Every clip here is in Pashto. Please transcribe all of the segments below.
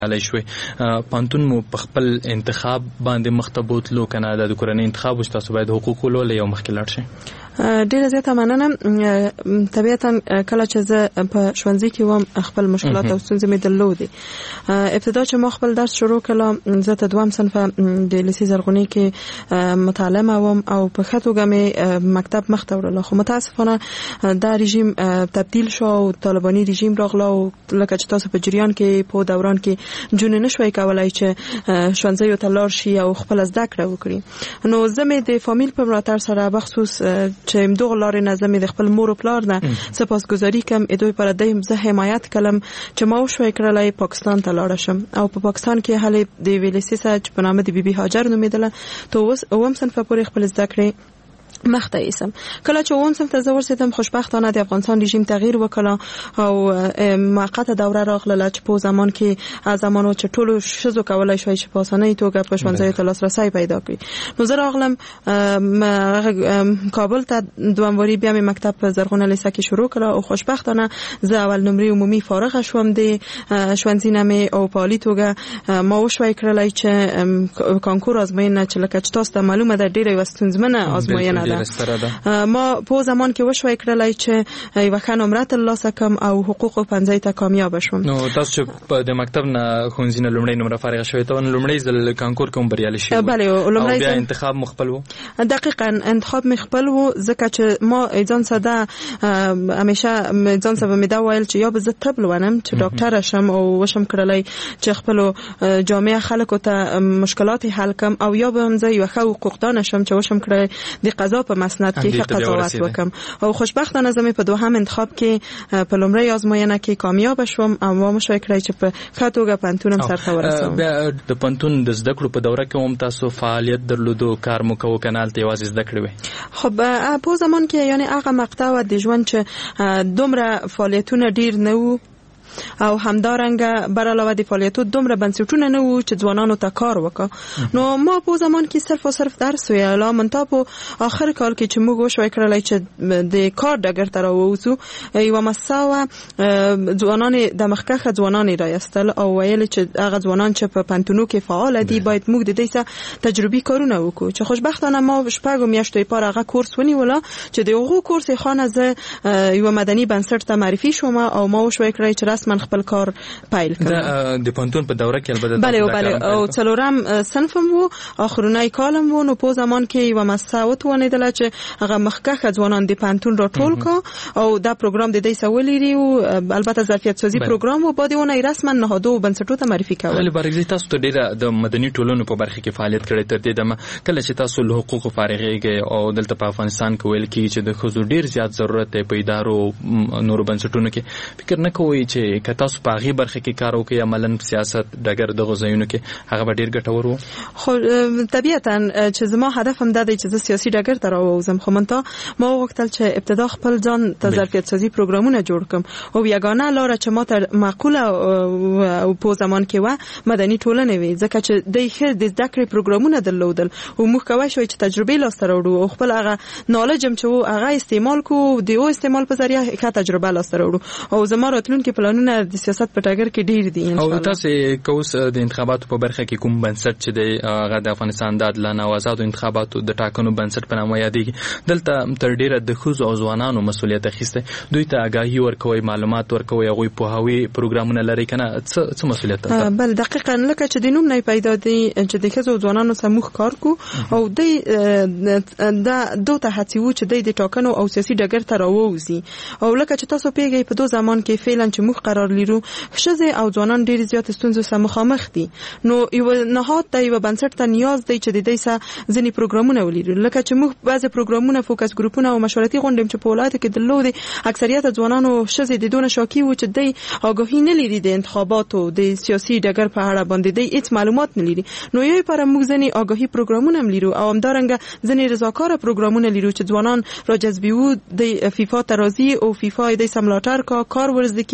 علی شوي پانتون مو په خپل انتخاب باندې مختبوت لو کنه د کورنۍ انتخاب وشته تاسو باید حقوق ولول یو مخکې لاړ شي. ډیره زیاته مننه. طبیعتا کله چې زه په ښوونځي کې وم خپل مشکلات او ستونزې مې درلودې. ابتدا چې ما خپل درس شروع کړم زه ته دویم صنف د لیسې زرغونې کې متعلمه وم او په ښه توګه مې مکتب مخ ته وړله، خو متاسفانه دا رژیم تبدیل شو او طالباني رژیم راغله او لکه چې تاسو په جریان کې په دوران کې جون نه شوي کولای چې ښوونځیو ته لاړ شي او خپل زده کړه وکړي. نو زه مې د فامیل په ملاتړ سره بخصوص چې امدغه لارې نه زمې د خپل مور او پلار نه سپاسګزاري کوم دوی پر دې زه حمایت کړم چې ما وشوي کړلای پاکستان ته لاړ شم او په پاکستان کې حالې د ویلسي سره په نامه د بیبي هاجر نومېدله ته اوس صنف پورې خپل زده کړې مخته ایسم. کله چې اوم صنف ته زه ورسېدم خوشبختانه د افغانستان رژیم تغییر وکړ او موقته دوره راغله چې په زمان کې از زمانو چې ټولو ښځو کولای شوی چې په اسانۍ توګه په ښوونځیو ته لاسرسی پیدا کړي. نو زه راغلم کابل ته دوامواري بیا مې مکتب په زرغونه لیسه کې شروع کړ او خوشبختانه زه اول نمرې عمومي فارغ شوم د ښوونځي نه مې او په عالي توګه ما وشوی کړلای چې کانکور ازموینه چې لکه چې تاسو ته معلومه ده ډېره یوه ستونزمنه ازموینه ما په زمان کې وشوي کړلای چې یو ښه نمره ترلاسه کړم او حقوق پنځه ته کامیاب شوم. نو تاسو چې د مکتب نه ښوونځي نه لومړی نمره فارغ شوی ته لومړی ځل کانکور کوم بریالي شوی؟ بله لومړی بیا انتخاب مخبل وو؟ دقیقاً انتخاب مخبل وو ځکه چې ما ځان ساده همیشه ځان سره مې دا ویل چې یا به زه طب لولم چې ډاکټر شم او وشم کړلای چې خپل جامعه خلکو ته مشکلات حل کم او یا به هم زه یو ښه حقوقدان شم چې وشم کړلای د قضا په مسند کې قضاوت وکم او خوشبختانه زمې په دوهم انتخاب کې په لومړی ازموینه کې کامیاب شوم او ما مشوي کړی چې په ښه توګه پانتونم سرته ورسوم. بیا د پانتون د زده کړو په دوره کې هم تاسو فعالیت درلودو کار مو کوو کنال ته یوازې زده کړې وې؟ خب په زمان کې یعنی هغه مقطع د ژوند چې دومره فعالیتونه ډیر نه وو او همدارنګه بر علاوه د فعالیتو دومره بنسټونه نه وو چې ځوانانو ته کار وکړه. نو ما په زمان کې صرف او صرف درس ویل منتها په آخر کال کې چې موږ وشوي کړلای چې د کار ډګر ته راووځو یوه مساوه ځوانان د مخکښه ځوانان رایستل او ویل چې هغه ځوانان چې په پانتونو کې فعال دي باید موږ د دې سره تجربي کارونه وکړو چې خوشبختانه ما شپږ میاشتې پاره هغه کورس ونیوله چې دغه کورس خانه زه یو مدني بنسټ ته معرفي شوم او ما وشوي کړی چې من خپل کار پیل کړم. د پانتون په دوره کې البته بله او څلورم صنفم وو اخرونی کالم وو. نو په زمان کې یو مساوت ونیدله چې هغه مخکښه ځوانان د پانتون را ټول کا او دا پروګرام د دې سولېری او البته ظرفیت سازي پروګرام وو باندې ونه رسما نهادو بنسټو ته معرفي کول. ولې بارګزي تاسو ته ډیره د مدني ټولنو په برخه کې فعالیت کړی تر دې دمه کله چې تاسو له حقوقو فارغېږئ او دلته په افغانستان کې ویل کېږي چې د ښځو ډیر زیات ضرورت دی په ادارو نورو بنسټونو کې فکر نه کوئ چې که تاسو په هغې برخه کې کار وکړئ عملاً سیاست ډګر دغو ځایونو کې هغه به ډېر ګټور وو؟ خو طبیعتاً چې زما هدف هم دا دی چې زه سیاسي ډګر ته راووځم خو منتها ما وغوښتل چې ابتدا خپل ځان ته ظرفیت سازي پروګرامونه جوړ کړم او یګانه لاره چې ما ته معقوله او په زمان کې وه مدني ټولنې وې ځکه چې دوی ښه د زده کړې پروګرامونه درلودل او موږ کولی شوی چې تجربې لاسته راوړو او خپل هغه نالج هم چې و هغه استعمال کړو د استعمال په ذریعه ښه تجربه لاسته راوړو او زما راتلونکي پلانونه د سیاست په ټاګر کې ډیر دي ان شاء الله. او تاسو کوس د انتخاباتو په برخه کې کوم بنسټ چې د افغانستان د عادلانه او آزادو انتخاباتو د ټاکنو بنسټ په نامه یادېږي دلته تر ډیره د ښځو او ځوانانو مسؤلیت اخیسته دوی ته آګاهي ورکوي معلومات ورکوي هغوی پوهاوي پروګرامونه لري کنه څه مسؤلیت ده؟ بل دقیقاً لکه چې د نوم نه پیدا دي چې د ښځو او ځوانانو سره موږ کار کوو او دوی دا ته هڅوي چې دوی د ټاکنو او سیاسي ډګر ته راووځي او لکه چې تاسو پیږئ په دو زمان کې فعلا چې موږ قرار لرو ښځې او ځوانان ډېر زیات ستونزو سره مخامخ دي. نو یو نهاد ته یو بنسټ ته نیاز دی چې د دې سره ځینې پروګرامونه ولري لکه چې موږ بعضې پروګرامونه فوکس ګروپونه او مشورتي غونډې چې په ولایتو کې درلودې اکثریت ځوانانو ښځې د دونه شاکي وو چې دوی آګاهي نه لري د انتخاباتو د سیاسي ډګر په اړه باندې دوی هېڅ معلومات نه لري. نو یو لپاره موږ ځینې آګاهي پروګرامونه هم لرو او همدارنګه ځینې رضاکاره پروګرامونه لرو چې ځوانان را جذبوي د فیفا ته راځي او فیفا یې دوی سره ملاتړ کار ورزده کوي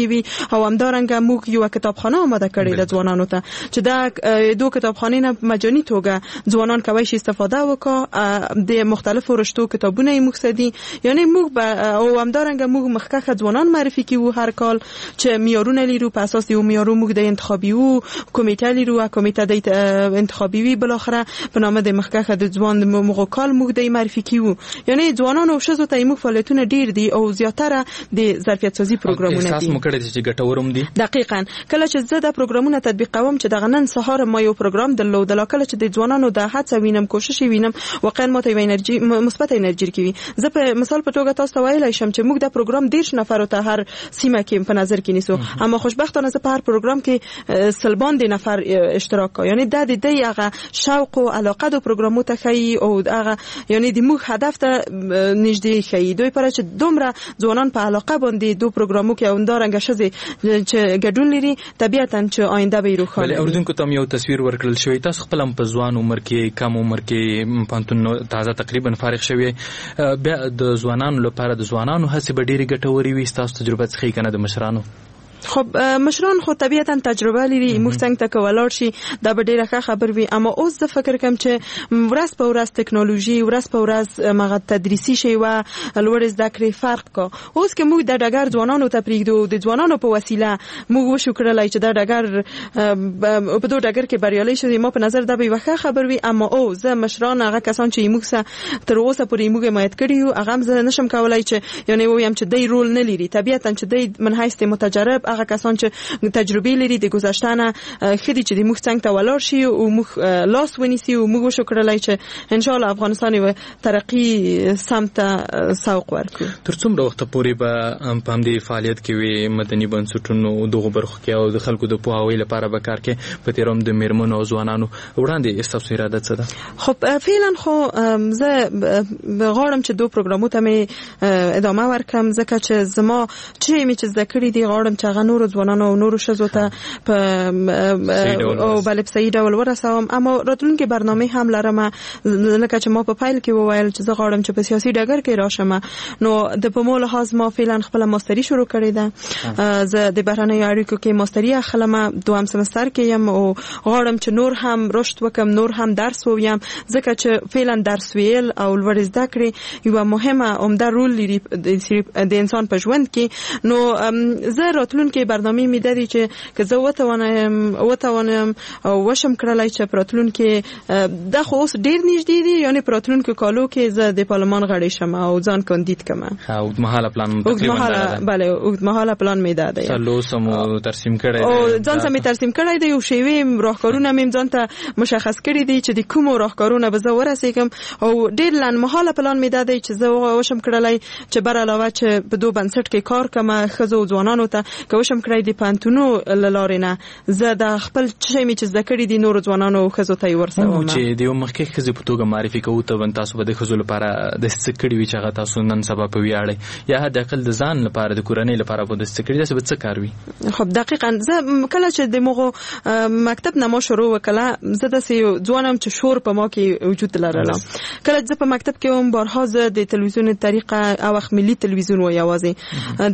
او همدارنګه موږ یو کتابخانه آماده کړې د ځوانانو ته چې دا دوه کتابخانې نه مجاني توګه ځوانان کوي شي استفاده وکړي د مختلفو رشتو کتابونه یې موږ سدي یعنی موږ او همدارنګه موږ مخکخه ځوانان معرفي کوو هر کال چې معیارونه لرو په اساس یو معیارو موږ د انتخابي وو کمیټه لرو کمیټه د انتخابي وی بل اخره په نامه د مخکخه د ځوان موږ کال موږ د معرفي کوو یعنی ځوانانو او شزو ته موږ فعالیتونه ډیر دي او زیاتره د ظرفیت سازي پروګرامونه دي احساس مو کړی چې ګټورم دي دقیقاً کله چې زه د پروګرامونه تطبیقوم چې د غنن سهار ما یو پروګرام درلود کله چې د ځوانانو د هڅه وینم کوشش وینم واقعا ماته یو انرژي مثبت انرژي کوي زه په مثال په توګه تاسو ته ویلای شم چې موږ د پروګرام 10 نفر ته هر سیمه کې په نظر کې نیسو اما خوشبختانه زه په هر پروګرام کې سلبان د نفر اشتراک کوي یعنی د دې هغه شوق او علاقه د پروګرامو ته کوي او هغه یعنی د موږ هدف ته نږدې کوي دوی پر چې دومره ځوانان په علاقه باندې دوه پروګرامو کې اوندارنګ شزي چې ګډون لري طبيعتاً چې آینده به روښانه وي اوردونکو ته یو تصویر ورکړل شوی تاسو خپل په ځوان عمر کې کم عمر کې پانتون تازه تقریبا فارغ شوی بیا د ځوانانو لپاره د ځوانانو هڅې به ډېری ګټوري وي تاسو تجربه څخه کنه د مشرانو خب مشران خو طبيعتاً تجربه لري موږ څنګه ته کولار شي دا به ډیره ښه خبر وي اما اوس د فکر کوم چې ورځ په ورځ ټکنالوژي ورځ په ورځ مغه تدریسي شي و لوړ زده کړې فرق کو اوس که موږ د ډګر ځوانانو ته پریږدو د ځوانانو په وسیله موږ وشو کړلای چې د ډګر په دوه ډګر کې بریالي شي ما په نظر دا به ښه خبر وي اما او زه مشران هغه کسان چې موږ سره تر اوسه پورې موږ حمایت کړیو هغه زه نشم کولای چې یعنی وایم چې دای رول نه لري طبيعتاً چې دای منحیث متجرب هغه کسان چې تجربه لري د گذشتنه خدي چې د موږ څنګه ته ولر شي او موږ لاس ونیسي او موږ شو کړلای چې ان شاء الله افغانستان یو ترقی سمت سوق ورکړي تر څومره وخت پورې به په همدې فعالیت کې وي مدني بنسټونو دغه برخو کې او د خلکو د پوهاوي لپاره به کار کې په تیروم د میرمنو او ځوانانو وړاندې تاسو اراده څه ده خب فعلا خو زه غواړم چې دوه پروګرامو ته مې ادامه ورکړم ځکه چې زما چې مې چې ذکر دي غواړم چې هغه نور ځوانانو او نور شزو ته په او بل په صحیح ډول ورسوم اما راتلونکي برنامه هم لرم لکه چې ما په فایل کې وویل چې زه غواړم چې په سیاسي ډګر کې راشم نو د په مول لحاظ ما فعلا خپل ماستری شروع کړی ده زه د بهرنیو اړیکو کې ماستری اخلم دوام سمستر کې یم او غواړم چې نور هم رشد وکم نور هم درس وویم ځکه چې فعلا درس ویل او لوړ زده کړې یو مهمه عمده رول لري د انسان په ژوند کې نو زه راتلونکي برنامه می داري چې زه وتوانم او وشم کړلای چې پراتلونکي د خو اوس ډیر نږدې دي یعنی پراتلونکي کالو کې زه د پارلمان غړی شم او ځان کاندید کم او مهاله پلان تقریبا بله مهاله پلان می داده سلو سمو ترسیم کړی او ځان سمې ترسیم کړی دی او شیوه راهکارونه مې ځان ته مشخص کړی دي چې د کوم راهکارونه به زه ورسېږم او ډیر لن مهاله پلان می داده چې زه وشم کړلای چې بر علاوه چې په دوه بنسټ کې کار کوم خزو ځوانانو ته کوشم کړی دی پانتونو لارینه زه د خپل چې می چې ذکر دي نور ځوانانو خزو ته ورسوم چې د مخکې خزو په توګه معرفي کوو ته ون تاسو به د خزو لپاره د سکړی وی چې هغه تاسو نن سبا په ویاړي یا د عقل د ځان لپاره د کورنۍ لپاره په د سکړی داسې به څه کار وي خب دقیقاً زه کله چې د مغو مکتب نه ما شروع وکړه زه د ځوانم چې شور په ما کې وجود لرله کله چې په مکتب کې هم بارها زه د تلویزیون طریقه او وخت ملي تلویزیون و یوازې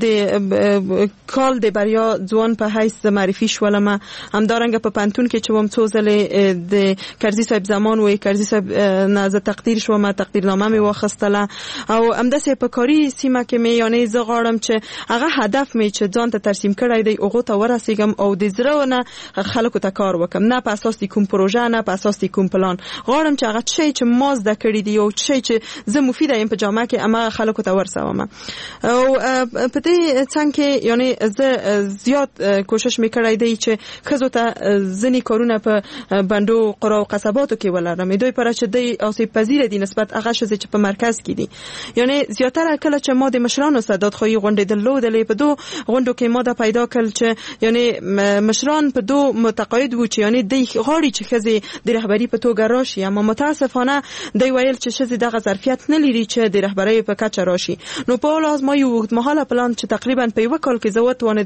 د کال د بریا ځوان په حیث معرفي شولم همدارنګه په پانتون کې چې وم څو ځله د کرزي صاحب زمان و کرزي صاحب نه تقدیر شوم تقدیرنامه مې واخستله او همداسې په کاری سیمه کې مې یعنی زه غواړم چې هغه هدف مې چې ځان ته ترسیم کړی دی هغه ته ورسېږم او د زړه نه خلکو ته کار وکم نه په اساس د کوم پروژه نه په اساس د کوم پلان غواړم چې هغه شی چې ما زده کړی دی او شی چې زه مفید یم په جامعه کې اما خلکو ته ورسوم او په دې څنګه کې یعنی زه زیات کوشش میکړای دی چې خزو ته ځنی کارونه په بندو قرا او قصباتو کې ولرم دوی پر چې دی آسیب پذیر دي نسبت هغه شې چې په مرکز کې دي یعنی زیاتره کله چې ما د مشرانو صدات خو غونډې درلودلې په دوه غونډو کې ما د پیدا کړل چې یعنی مشران په دوه متقاعد وو چې یعنی دی غاړي چې خزي د رهبری په توګه راشي اما متاسفانه دی ویل چې شزي دغه ظرفیت نه لري چې د رهبری په کچه راشي نو په لازم یو وخت مهاله پلان چې تقریبا په یو کال کې زوت ونه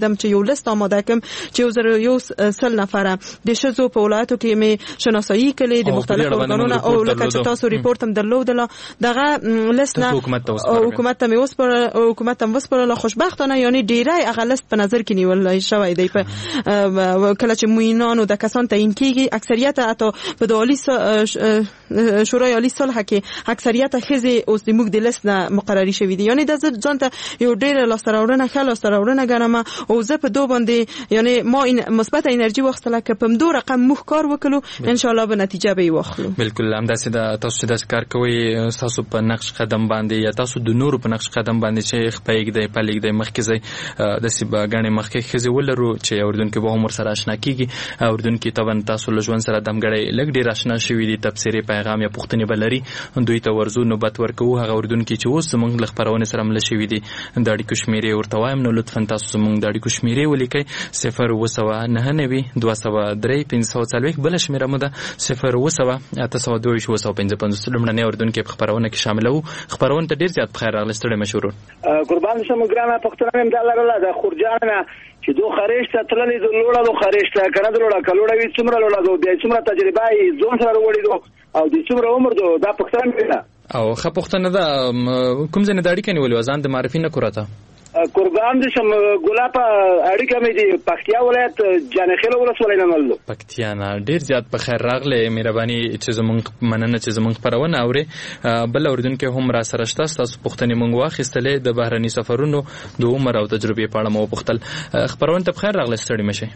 کېدم چې یو لیست آماده کړم چې 101 نفره د ښځو په ولایتو کې مې شناسایی کړې د مختلفو ارګانونو او لکه چې تاسو ریپورت هم درلودله دغه لیست نه حکومت ته مې وسپارله خوشبختانه یعنی ډیری هغه لیست په نظر کې نیول شوی دی په کله چې موینانو د کسان تعیین کیږي اکثریت حتی په عالی شورای عالی صلح کې اکثریت ښځې اوس د موږ د لیست نه مقرري شوي دي یعنی د ځان ته یو ډېره لاسته راوړنه ګڼم او زه په دو باندې یعنی ما مثبت انرژي واخیستله که په همدو رقم موږ کار وکړو ان شاء الله به نتیجه به یې واخلو. بالکل همداسې ده تاسو چې داسې کار کوئ ستاسو په نقش قدم باندې یا تاسو د نورو په نقش قدم باندې چې خپایږدئ پلیږدئ مخکې ځئ داسې به ګڼې مخکې ښځې ولرو چې اورېدونکي به هم ورسره اشنا کېږي اورېدونکي طبعا تاسو له ژوند سره دمګړی لږ ډېر اشنا شوي دي تبصرې پیغام یا پوښتنې به لري دوی ته ورځو نوبت ورکوو هغه اورېدونکي چې اوس زموږ له خپرونې سره مله شوي دي د اړیکو شمېرې ورته وایم نو لطفا تاسو زموږ د اړیکو شمېرې ولیکئ 07993 بله شمېره مو ده 080 822 255 لومړنی اورېدونکي په خپرونه کې شاملو خپرونه ته ډېر زیات بخیر راغلی ستړی مه شو ورور قربان شم ګرانه پښتنه مې دا لرله د خورجانه چې دو خریش ته تللې دو لوړه دو خریش ته کنه دو لوړه کلوړه وی څومره لوړه دو بیا څومره تجربه یې ځون سره وړي دو او د څومره عمر دو دا پښتنه مې ده او ښه پښتنه ده کوم ځای نه د اړیکې نیولې ځان د معرفي نه کوراته قربان دي شم ګلاب اړیکه مې دي پکتیا ولایت جانخیل ولسوالۍ نه ملو پکتیا نه ډیر زیات په خیر راغله مهرباني چې زمونږ مننه چې زمونږ خبرونه اوري بل اوریدونکو هم را سره شته تاسو پوښتنې مونږ واخیستلې د بهرني سفرونو د عمر او تجربې په اړه مو پوښتل خبرونه ته بخیر راغله ستړي مشه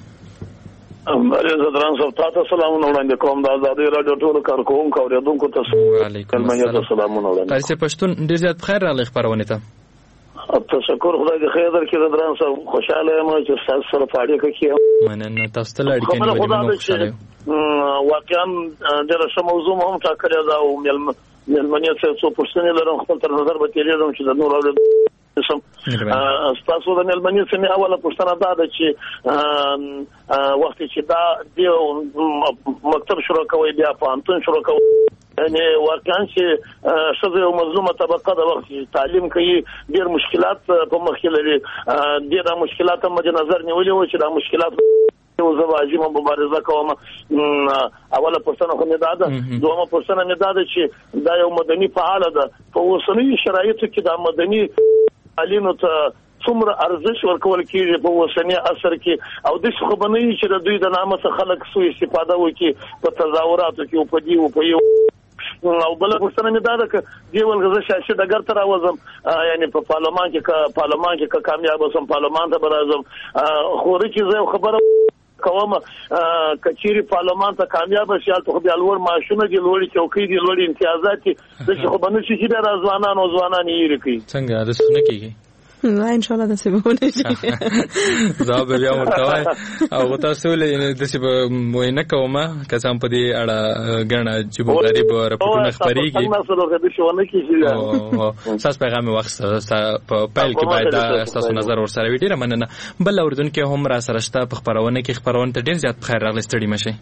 زدران صاحب تاسو سلامونه وړاندې کوم د آزادۍ رادیو ټول کارکونکو اوریدونکو تاسو وعلیکم السلام سلامونه وړاندې تاسو پښتون ډیر زیات بخیر راغله خبرونه ته تشکر خدای دې خیر درکړي زدران صاحب خوشاله یم چې تاسو سره اړیکه کوم مننه تاسو ته اړیکه نیولې خوشاله واقعا د رسم موضوع هم ټاکلې ده او ملمنې څه پوښتنې لرم خپل تر نظر به تیریږم چې د نور اورېدو تاسو د ملمنې څخه اوله پوښتنه ده چې وخت چې دا د مکتب شروع کوي بیا پوهنتون شروع کوي یعنی واقعا چې شذ او مظلومه طبقه د وخت تعلیم کوي ډېر مشکلات په مخ کې لري ډېر مشکلات هم مد نظر نیولې و چې دا مشکلات او زواجی مبارزه کوم اوله پوښتنه خو نه ده دومره پوښتنه نه ده چې دا یو مدني فعال ده په اوسنۍ شرایطو کې دا مدني علینو ته څومره ارزش ورکول کیږي په اوسنۍ عصر کې او د څه خبرنۍ چې د دوی د نامه څخه خلک سوء استفاده وکړي په تظاهراتو کې او په دی او په یو او بل پوښتنه مې دا ده چې دی ولغه شاشه د ګر تر اوازم یعنی په پارلمان کې کامیاب اوسم پارلمان ته برازم خوري چې زه خبره کوم کچيري پارلمان ته کامیاب شي ته بیا لور ماشونه دي لوري چوکۍ دي لوري امتیازات دي د څه خبرنه چې د ځوانانو یې کوي څنګه د سونه کیږي نه ان شاء الله د سبونه شي دا به بیا ورتوي او تاسو له د سب موینه کومه کسان په دې اړه غنا چې په غریب راپورونه خبريږي تاسو پیغام وخت په پایل کې باید تاسو نظر ورسره وي ډیره مننه بل اوردونکو هم را سره شته په خبرونه کې خبرونه ته ډیر زیات خیر راغلی ستړي مشه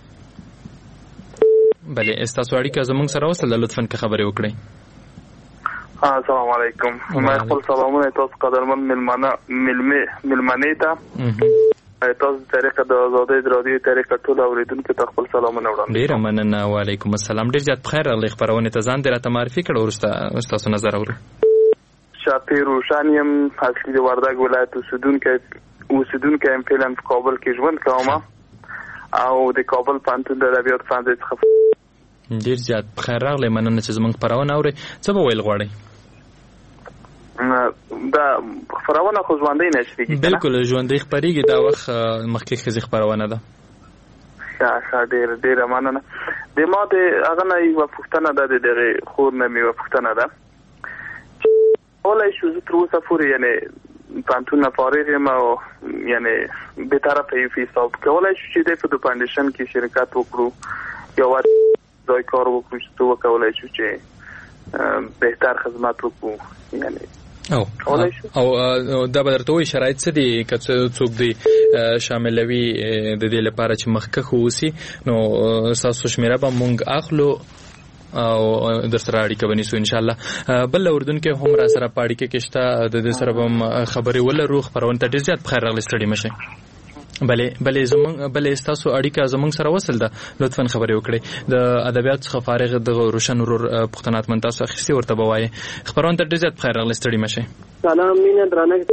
بله تاسو اړیکه زموږ سره وصل لطفا که خبرې وکړئ السلام علیکم ما خپل سلامونه تاسو قدرمن ملمنې ته تاسو طریقه د آزادۍ رادیو طریقه ټول اوریدونکو ته خپل سلامونه وړاندې ډیر مننه وعلیکم السلام ډیر زیات خیر الله خبرونه ته ځان درته معرفي کړو ورسته تاسو نظر اورو شاپیر روشانیم اصلي د وردګ ولایت اوسیدونکو ام فعلا په کابل کې ژوند کوم او د کابل پانتون د ادبیات فاند څخه ډیر زیات خیر راغلی مننه چې زموږ خبرونه اوري څه به ویل غواړئ دا خبرونه خو ژوندۍ نشي بالکل ژوندۍ خبريږي دا وخت مخکې خزي خبرونه ده ښه ډیر مننه د ما د هغه نه یو پوښتنه ده دغه خور نه مې پوښتنه ده ولای شو زه تر اوسه پورې یعنی پانتون فارغ یم او یعنی به طرف یې حساب کولای شو چې د فود فاونډیشن کې شرکت وکړو یا ځای کار وکړو چې تو کولای شو چې بهتر خدمات وکړو یعنی او دا به درته وایي شرایط څه دي که څوک دی شاملوي د دې لپاره چې مخکښ اوسي نو ستاسو شمیره به مونږ اخلو او در سره اړیکه ونیسو ان شاء الله. بل اردن کې هم را سره پاړی کې کېشته د دې سره هم خبرې ولرو. خبرونه ته ډیر زیات بخیر راغلی ستړي مشه. بلې زمونږ تاسو اړیکه زمونږ سره وصل ده. لطفاً خبرې وکړئ. د ادبیات څخه فارغ د روشن ورور پښتنات من تاسو اخیستي ورته بوایي. خبرونه ته ډیر زیات بخیر راغلی ستړي مشه. سلام مینه درنه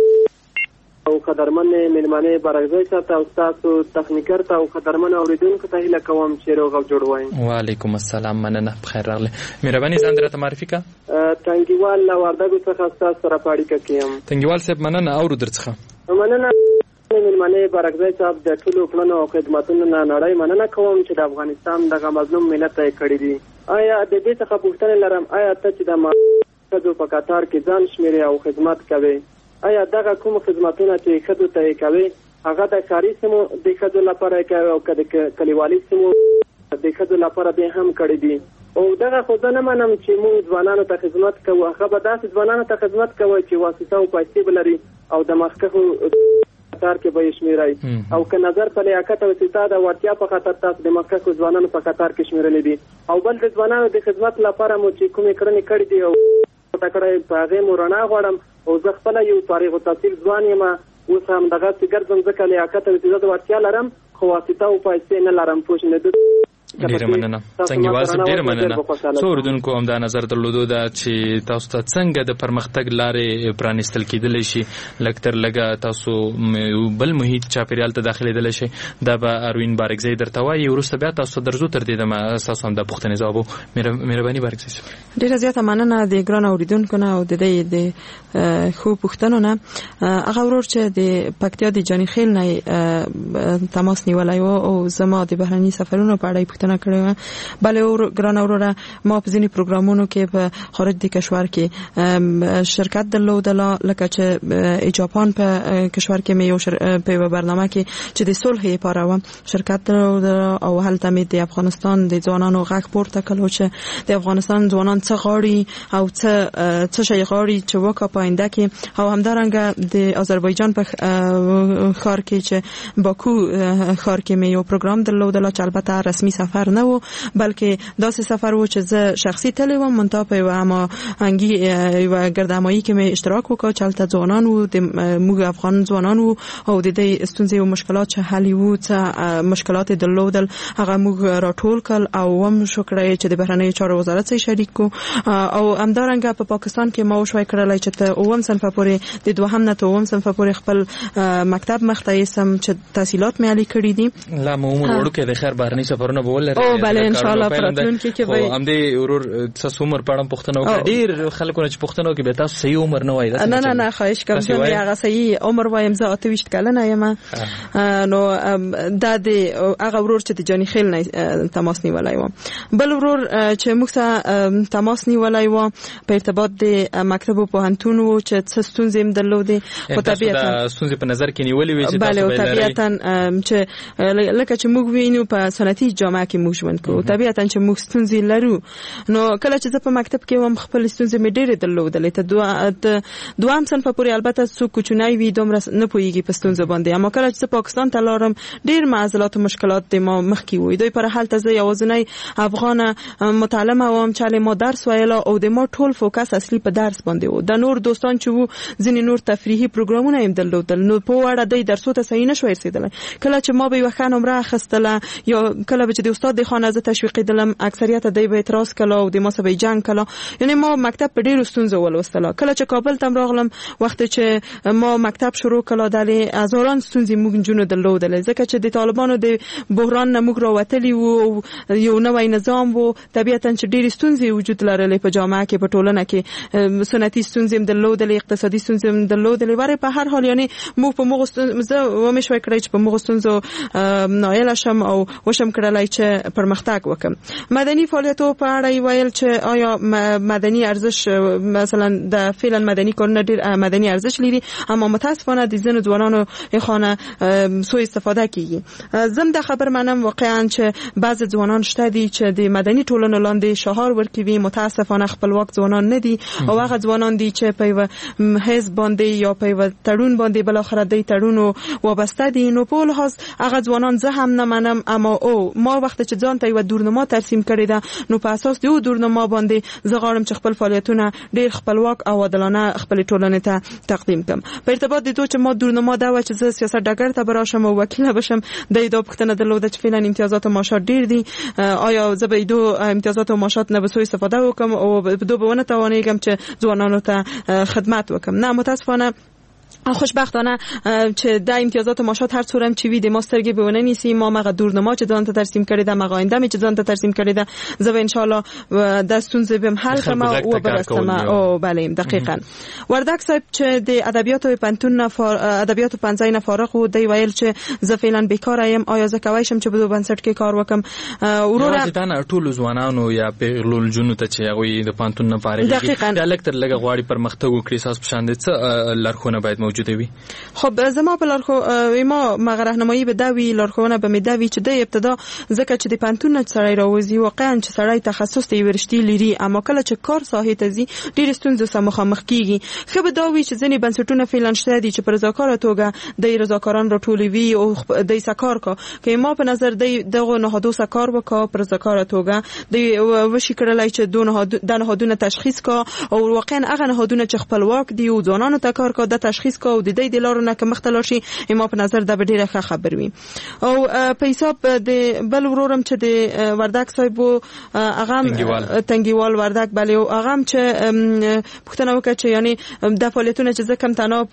او قدرمن ملمنه برګزای ساته او تاسو تخنیکر ته او قدرمن اوریدونکو ته هیله کوم چې روغ او جوړ وایم. وعلیکم السلام مننه بخیر راغلی. مهرباني ځان درته معرفي کا. تنګیوال وردګو څخه تاسو سره پاړی کوم. تنګیوال صاحب مننه اورو درڅخه. مننه ملمنه برګزای صاحب د ټولو کړنو او خدماتونو نه نړۍ مننه کوم چې د افغانستان دغه مظلوم ملت ته کړی دي. آیا د دې څخه پوښتنه لرم، آیا ته چې د ماکدو په قطار کې ځان شمیرې او خدمات کوي، آیا دغه کوم خدماتونه چې خدو ته کوي هغه د کاري سمو د خدو لپاره کوي او د کلیوالي سمو د خدو لپاره به هم کړی دي؟ او دغه خو زه نه منم چې موږ ځوانانو ته خدمت کوو، هغه به داسې ځوانانو ته خدمت کوي چې واسطه او پیسې بلري او د مخکخو قطار کې به شمیرای او که نظر په لیاقت او استعداد او وړتیا په خاطر تاسو د مخکخو ځوانانو په قطار کې شمیرلې دي. او بل د ځوانانو د خدمت لپاره مو چې کومې کړنې کړې دي او تکړه په هغه مورنا غواړم او زه خپل یو فارغ التحصیل ځوان یم، اوس هم دغه څنګه ځم ځکه لیاقت او استعداد وړتیا لرم خو واسطه او پیسې نه لرم. پوښ نه ډیره مننه. څنګه واسه ډیره مننه. څو اردوونکو هم دا نظر درلودو دا چې تاسو ته څنګه د پرمختګ لارې پرانیستل کېدلی شي، لکتر لګه تاسو بل محیط چاپیریال ته داخليدل شي. دا به اروین بارګزی درته وایي. ورسته بیا تاسو درځو تر دې دمه تاسو هم د پوښتنې ځواب مهرباني بارګزی. ډیره زیاته مننه د ګران اوریدونکو نه او د دې د خو پوښتنو نه. هغه ورور چې د پکتیا د جانیخیل نه تماس نیولای او زما د بهرني سفرونو په اړه نه کړو. بله ګران اوروره ما په ځینې پروګرامونو کې په خارج د کشور کې شرکت درلودله، لکه چې جاپان په کشور کې مې یو په برنامه کې چې د صلح لپاره و شرکت درلودله او هلته مې د افغانستان د ځوانانو غږ پورته کړو چې د افغانستان ځوانان څه غواړي او څه شی غواړي چې وکړي په آینده کې. او همدارنګه د آذربایجان په ښار کې چې باکو ښار کې مې یو پروګرام درلودله چې البته رسمي سفر نه و بلکې داسې سفر و چې زه شخصي تللی وم، منتها په یوه ګردهمایي کې مې اشتراک وکړ چې هلته ځوانان وو، موږ افغان ځوانان وو او د دې ستونزې او مشکلات چې حل وو، څه مشکلات یې درلودل هغه موږ راټول کړل او هم شو کړی چې د بهرنیو چارو وزارت سره شریک کو. او همدارنګه په پاکستان کې ما وشوی کړلی چې ته اووم صنف پورې د دوهم نه اووم صنف پورې خپل مکتب مخته سم چې تحصیلات مې علي کړي دي. لا مو عمر وړو کې د خیر بهرني سفرونه بول او بله ان شاء الله پراتلونکي کې به هم دې ورور تاسو عمر پړم پښتنه وکړي. ډیر خلکو چې پښتنه وکړي به تاسو صحیح عمر نه وایي. نه خواهش کوم چې هغه صحیح عمر وایم. زه 28 کلنه یم. نو دا د هغه ورور چې د جانی خیل نه تماس نیولای و. بل ورور چې موږ سره تماس نیولای و په ارتباط د مکتب پوهنتون و چې څه ستونزې هم درلودې. په طبیعتا ستونزې په نظر کې نیولې وي چې تاسو به طبیعتا چې لکه چې موږ وینو په صنعتي جامعه کې موږ ژوند کوو، طبیعتا چې موږ ستونزې لرو. نو کله چې زه په مکتب کې وم خپل ستونزې مې ډېرې درلودلې. ته دوام صنف پورې البته څوک کوچنی وي دومره نه پوهېږي په ستونزو باندې، اما کله چې پاکستان ته لاړم ډېر معضلات او مشکلات د ما مخکې وي. دوی پر حال ته زه یوازینی افغان متعلمه وم چې ما درس ویله او د ما ټول فوکس اصلي په درس باندې و. د نور دوستان چې وو ځینې نور تفریحي پروګرامونه یې درلودل، نو په وړه د درسو ته صحیح نشو رسیدلی. کله چې ما به یو ښه نمره اخیستله یا کله به چې د استاد د خانه زه تشویقېدلم، اکثریت دی به اعتراض کله او د ما سره به جنګ کله. یعنی ما مکتب په ډېرو ستونزو ولوستله. کله چې کابل ته راغلم وخت چې ما مکتب شروع کړه د هزاران ستونزې موږ نجونو درلودلې، ځکه چې د طالبانو د بحران نه موږ راوتلي وو، یو نوی نظام وو، طبیعتا چې ډېرې ستونزې وجود لرلې په جامعه کې، په ټولنه کې سنتي ستونزې هم درلودلې، اقتصادي ستونزې هم درلودلې. وره په هر حال یعنی موږ په موږ زه ومې شوی کړی چې په موږ ستونزو نایله شم او وشم کړلی چې پرمختګ وکم. مدني فعالیتو په اړه ویل چې آیا مدني ارزش مثلا د فعلا مدني کارونه ډېر مدني ارزش لري، اما متاسفانه د ځینو ځوانانو خانه سوء استفاده کیږي. زم د خبر منم واقعا چې بعض ځوانان شته دي چې د مدني ټولنو لاندې شعار ورکوي، متاسفانه خپلواک ځوانان نه دي او هغه ځوانان دي چې په یو حزب باندې یا په یو تړون باندې بل اخر د تړونو وابسته دي. نو په لحاظ هغه ځوانان زه هم نه منم، اما او ما وخت ته چې ځان ته یو دورنما ترسیم کړی ده نو په اساس د دورنما باندې زه غواړم چې خپل فعالیتونه ډیر خپلواک او عادلانه خپل ټولنې ته تقدیم کړم. په ارتباط د دوی چې ما دورنما دا و چې زه سیاست ډګر ته براشم او وکیل بشم د دا پښتنه درلوده چې فعلا امتیازات او معاشات ډیر دي آیا زه به دو امتیازات او معاشات نه به سوء استفاده وکم او دو به ونه توانېږم چې ځوانانو ته خدمت وکم. نه متاسفانه خوشبختانه چې د امتیازات و معاشات هر څورم چې وي د ماسترګي به ونه نیسی ما مغه دورنما چې ځان ته ترسیم کړی ده مغه آینده چې ځان ته ترسیم کړی ده زه به ان شاء الله د ستونزې به حل کوم او برسم او بله دقیقاً. وردک صاحب چې د ادبیات او پنتون ادبیات پنځای نه فارغ و دی ویل چې زه فعلا بیکار یم آیا زه کوای شم چې په بنسټ کې کار وکم. وروره دا نه ټول ځوانانو یا پیغلول جنو ته چې هغه د پنتون نه فارغ دي د الکتر لګه غواړي پرمختګ وکړي اساس پښاند څه لارښوونه باید موجوده وي. خب زما په لارښو ما مغه راهنمایي به دا وی لارښوونه به مې دا وی چې د ابتدا ځکه چې د پنتون نه سړی راوځي واقعا چې سړی تخصص ته ورشتي لري اما کله چې کار ساحې ته ځي ډېر ستونزې سره مخامخ کیږي. خو به دا وی چې ځینې بنسټونه فعلا شته دي چې پر رضاکاره توګه د رضاکاران راټولوي او د سکار کا که ما په نظر دغه نهادو سکار وکا پر رضاکاره توګه د وشي کړلای چې د نهادونه تشخیص کا او واقعا هغه نهادونه چې خپلواک دي او ځوانانو ته کار کا د تشخیص کا او د دې لارو نه که مختلف شي ما په نظر د ډیره ښه خبر وي. او په حساب د بل ورورم چې د وردک صاحب هغه تنګیوال وردک بلې او هغه چې پښتنه وکړه چې یعنی د فعالیتونو چې ځکه تنها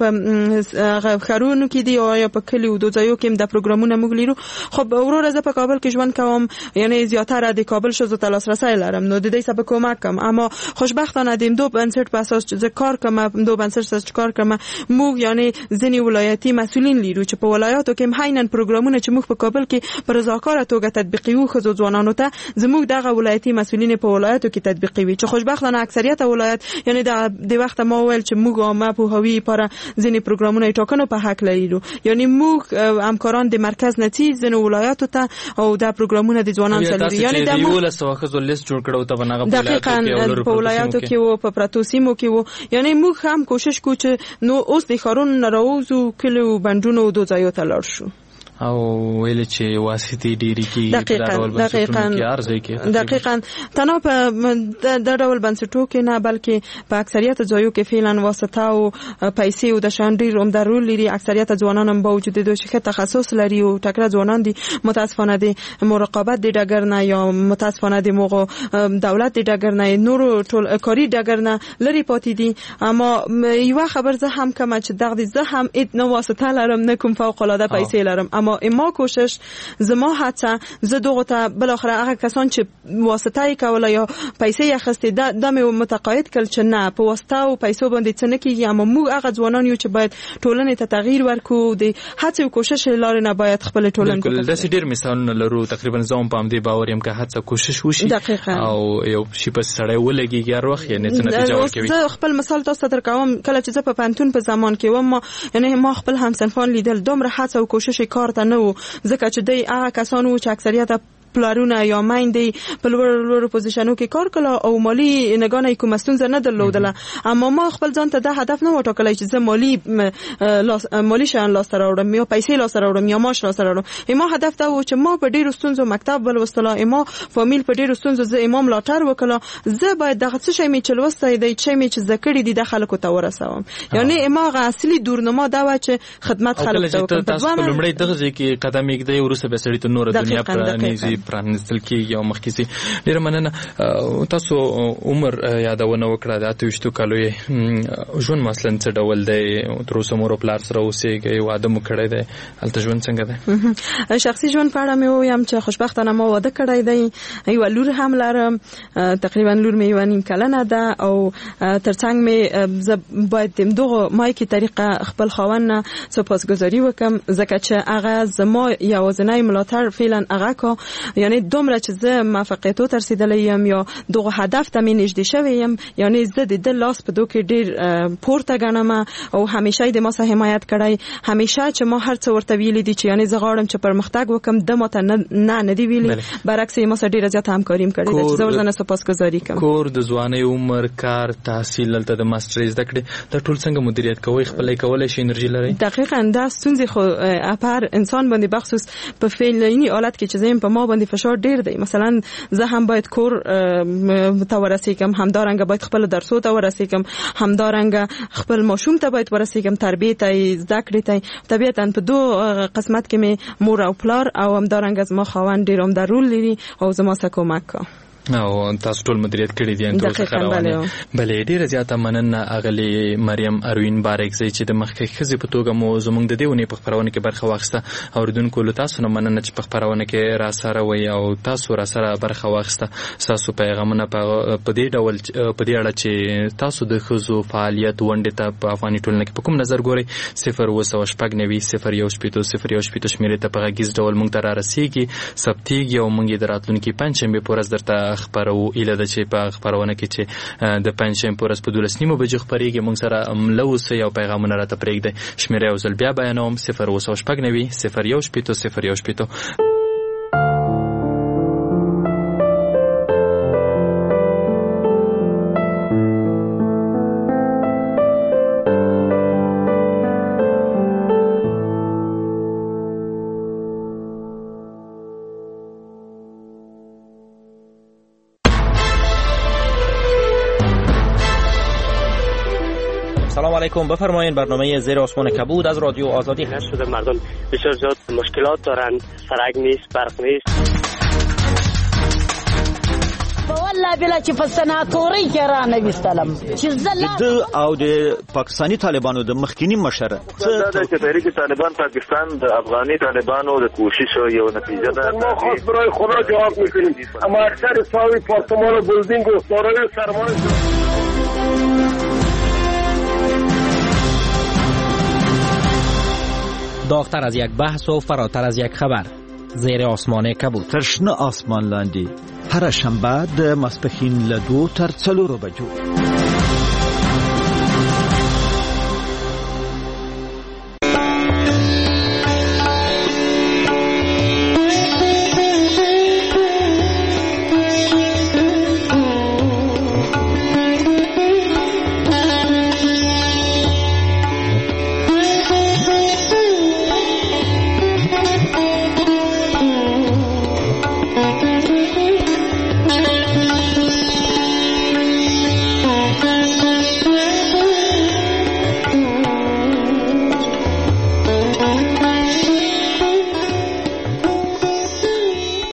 په خرونو کې دي او یا په کلی او دوزایو کې د پروګرامونو موږ لرو. خو ورور زه په کابل کې ژوند کوم یعنی زیاتره د کابل شوزو ته لاسرسي لرم نو د دې سبب کومک کوم اما خوشبختانه د دو بنسټ په اساس چې کار کوم دو بنسټ سره کار کوم موږ یعنی ځینې ولایتي مسؤلین لرو چې په ولایاتو کې مهینن پروګرامونه چې موږ په کابل کې پر رضاکاره توګه تطبیقوي خو ځوانانو ته زموږ دغه ولایتي مسؤلین په ولایاتو کې تطبیقوي چې خوشبختانه اکثریت ولایت یعنی د وخت ما ویل چې موږ عامه په هوی لپاره ځینې پروګرامونه ټاکنو په حق لرو یعنی موږ همکاران د مرکز نتی ځینې ولایاتو ته او د پروګرامونه د ځوانانو سره یعنی د یو له سوخه لیست جوړ کړو ته بنغه په ولایاتو کې او په پراتوسیمو کې وو یعنی موږ هم کوشش کوو چې نو اوس د خارون راوځو کلو بندونو دوزایو ته لاړ شو او ویل چې واسطي ډيري کې په ډول بنسټونو کې ارزي کې دقیقاً تنه په د ډول بنسټو کې نه بلکې په اکثریت ځایو کې فعلا واسطه او پیسې او د شان ډیر هم ضرور لري. اکثریت ځوانان هم باوجود د شیخه تخصص لري او ټکر ځوانان دي متاسفانه د مراقبت د ډګر نه یا متاسفانه د موغو دولت د ډګر نه نور ټول کاری ډګر نه لري پاتې دي. اما یو خبر زه هم کوم چې دغه زه هم ادنه واسطه لرم نه کوم فوق العاده پیسې لرم اما ما کوشش زما هڅه زه دغه ته بل اخر هغه کسان چې واسطه کوله یا پیسې اخستې د مې متقاعد کړ چې نه په واسطه او پیسو باندې څه نه کیږي اما موږ هغه ځوانان یو چې باید ټولنې ته تغییر ورکړو د هڅې او کوشش لاره نه باید خپل ټولنې ته د ډېر مثالونه لرو تقریبا زوم په دې باور یم که هڅه کوشش وشي او یو شي په سړی ولګي هر وخت یې نه نتیجه ورکوي. زه خپل مثال تاسو ته درکوم کله چې زه په پنتون په زمان کې وم یعنی ما خپل همصنفان لیدل دومره هڅه او کوشش کار ته نه ځکه چې د هغه کسانو چې اکثریت پلارونه یا مایندې په لوړ پوزیشنو کې کار کړه او مالی نگانې کوم ستونزه نه درلودله اما ما خپل ځان ته د هدف نه وټاکلای چې زه مالی شان لاس راوړم یا پیسې لاس راوړم یا معاش لاس راوړم. ما هدف دا و چې ما په ډیرو ستونزو مکتب ولوستله ما فامیل په ډیرو ستونزو زه امام لاټر وکړه زه باید دغه څه شی می چلوسته دی چې می چې ذکرې دي د خلکو ته ورسوم یعنی ما غ اصلي دورنما دا و چې خدمت خلکو ته وکړم. تاسو په لومړی دغه ځکه قدم یې کړی ورسره به سړی ته نور دنیا پرانیزي پرانستل کېږي او مخکې ډېر مننه. تاسو عمر یادونه وکړه د 28 کالو ژوند مثلا څه ډول دی تر اوسه مور او پلار سره اوسېږئ واده مو کړی دی هلته ژوند څنګه دی؟ شخصي ژوند په اړه مې ووایم چې خوشبختانه ما واده کړی دی یوه لور هم لرم تقریبا لور مې یوه نیم کلنه ده او ترڅنګ مې زه باید د دغه مایکې طریقه خپل خاوند نه سپاسګزاري وکړم ځکه چې هغه زما یوازینی ملاتړ فعلا هغه کا یعنی دومره چې زه موفقیتو ته رسیدلی یم یا دغه هدف ته مې نږدې شوی یم یعنی زه د ده لاس په دو کې ډېر پورته ګڼم او همیشه یې د ما څخه حمایت کړی همیشه چې ما هر څه ورته ویلي دي چې یعنی زه غواړم چې پرمختګ وکړم ده ماته نه دي ویلي برعکس یې ما سره ډېره زیاته همکاري هم کړې ده چې زه ورته سپاسګزاري کوم. کور د ځوانۍ عمر کار تحصیل دلته د ماسټرۍ زده کړې دا ټول څنګه مدیریت کوئ خپله یې کولی شئ انرژي لرئ؟ دقیقا دا ستونزې خو پر انسان باندې بخصوص په فعلیني حالت کې چې زه په ما باندې باندې فشار ډیر دی. مثلا زه هم باید کور ته ورسېږم، همدارنګه باید خپل درسو ته ورسېږم، همدارنګه خپل ماشوم ته باید ورسېږم، تربیه ته، زده کړې ته. طبیعتا په دوه قسمت کې مې مور او پلار او همدارنګه زما خاوند ډیر عمده رول لري او زما سره کومک کوي. او تاسو ټول مدیریت کړی دي ان ټول څه روانه. بلې ډیره زیاته مننه اغلی مریم اروین بارکزی چې د مخکې خزي په توګه مو زموږ د دیونه په خبرونه کې برخه واخیسته. اوریدونکو له تاسو نه مننه چې په خبرونه کې را سره وي او تاسو را سره برخه واخیسته. تاسو پیغامونه په دې ډول په دې اړه چې تاسو د خزو فعالیت ونډه ته په افغاني ټولنه کې په کوم نظر ګوري 0 شمیرې ته په غږیز ډول مونږ ته را رسیږي، ثبتېږي او مونږ د راتلونکي پنځشنبه په ورځ درته خبرو اله د چې په خبرونه کې چې د پنځشنبه په ورځ په 12:30 بجې خبرېږي. مونږ سره ملوث یو پیغامونه راته پرېږدي. شمیره یو ځل بیا بیانوم 0 سلام علیکم، بفرمایید. برنامه زیر آسمان کبود از رادیو آزادی هست. شده مردم بسیار زیاد مشکلات دارن، سرک نیست، برق نیست. والله بلا چې په سناتوري کې را نوستلم چې د او د پاکستانی طالبانو د مخکینی مشر دا چې تحریک طالبان پاکستان د افغاني طالبانو د کوشش یو نتیجه ده. ما خاص برای خدا جواب میکنیم، اما اکثر ساوی پارتمان و بلدینگ و سارای سرمایه داغتر از یک بحث و فراتر از یک خبر. زیر آسمان کبود. ترشنه آسمان لاندی. هر شنبه د ماسپښین له 2 تر 4 بجو.